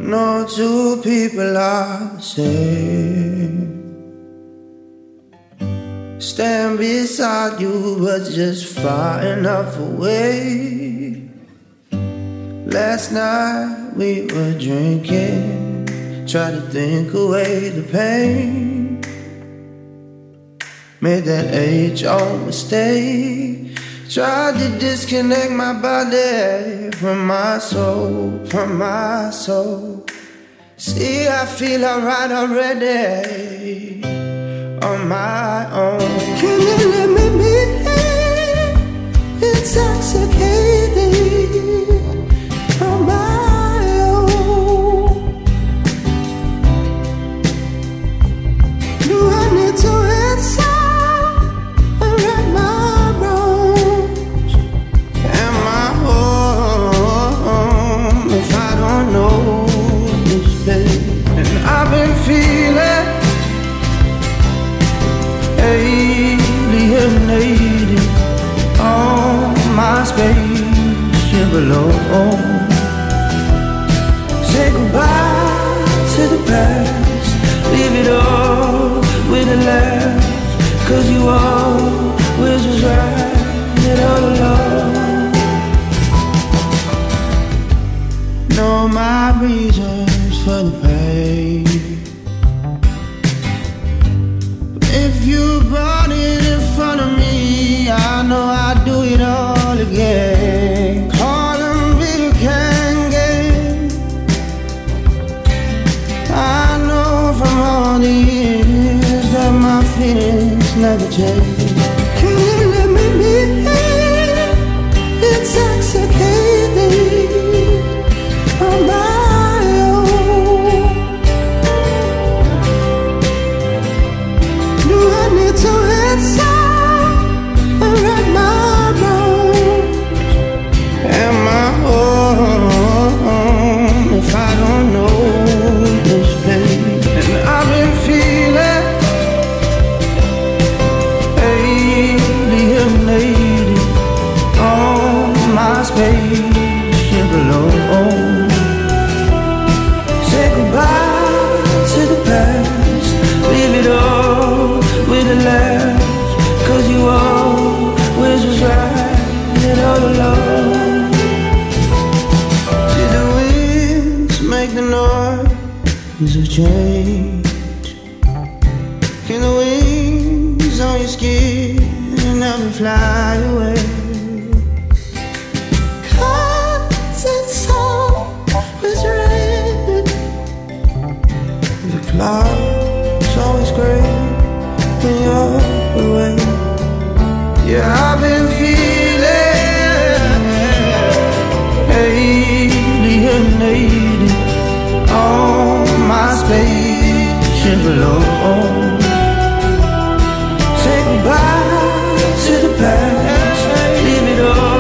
No two people are the same. Stand beside you, but just far enough away. Last night we were drinking, tried to think away the pain. Made that age-old mistake. Tried to disconnect my body from my soul, from my soul. See, I feel alright already on my own. Can you let me be intoxicated on my own? Do I need to inside and wrap my bones? Am I home if I don't know this place? And I've been feeling alienated on my spaceship alone. Say goodbye to the past, leave it all with a laugh. 'Cause you always was right all along. Know my reasons for the pain. If you brought it in front of me, I know I'd do it all again. Call them bitter can get. I know from all the years that my feelings never change. Can you let me be intoxicated on my own? Do I need to inside and wrap my bones? Am I home if I don't know this place? And I've been feeling alienated on my spaceship alone. Say goodbye to the past, leave it all with a laugh. 'Cause you always was right all along. Did the winds make the noise of change? Can the wings on your skin help me fly away? 'Cause it's always red. The clouds always gray when you're away. Yeah, I've been feeling alienated on my spaceship alone. Say goodbye to the past, leave it all